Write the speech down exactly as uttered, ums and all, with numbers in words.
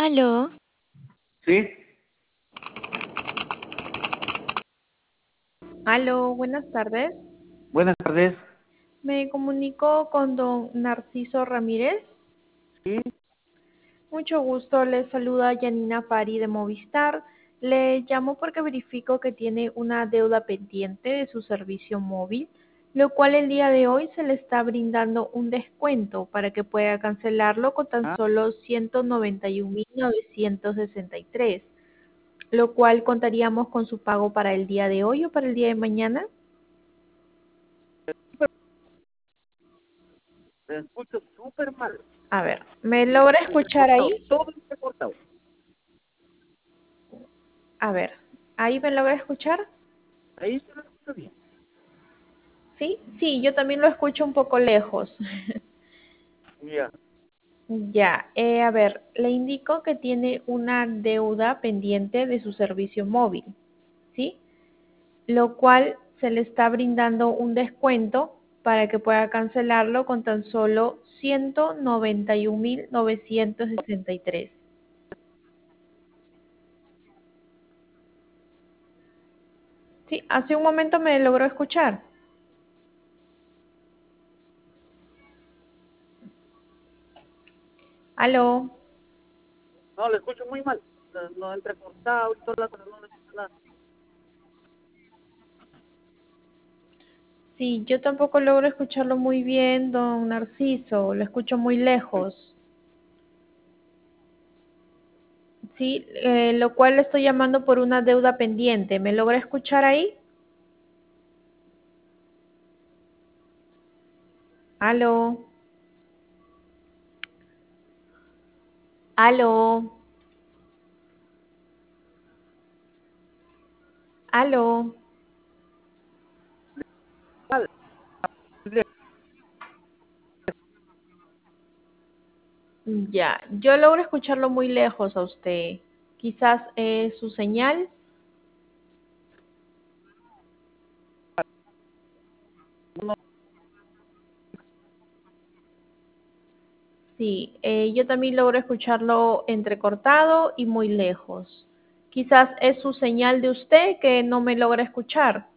Aló, Sí, Aló, buenas tardes. buenas tardes. Me comunico con don Narciso Ramírez. Sí, Mucho gusto, le saluda Yanina Fari de Movistar. Le llamo porque verifico que tiene una deuda pendiente de su servicio móvil, lo cual el día de hoy se le está brindando un descuento para que pueda cancelarlo con tan ah, solo ciento noventa y un mil novecientos sesenta y tres, lo cual contaríamos con su pago para el día de hoy o para el día de mañana. te escucho súper mal. A ver, ¿me logra escuchar Entrecortado, ahí? todo entrecortado. A ver, ¿ahí me logra escuchar? Ahí se lo escucho bien. Sí, sí, yo también lo escucho un poco lejos. Ya, Ya, eh, a ver, le indico que tiene una deuda pendiente de su servicio móvil, ¿sí? Lo cual se le está brindando un descuento para que pueda cancelarlo con tan solo ciento noventa y un mil novecientos sesenta y tres. Sí, hace un momento me logró escuchar. Aló. no, lo escucho muy mal. No, no entrecortado y toda la cosa, no le escucho nada. Sí, yo tampoco logro escucharlo muy bien, don Narciso, lo escucho muy lejos. Sí, eh, lo cual le estoy llamando por una deuda pendiente. ¿Me logra escuchar ahí? Aló, aló, aló. Mal. Ya, yo logro escucharlo muy lejos a usted. Quizás eh, su señal. No, Sí, eh, yo también logro escucharlo entrecortado y muy lejos. Quizás es su señal de usted que no me logra escuchar.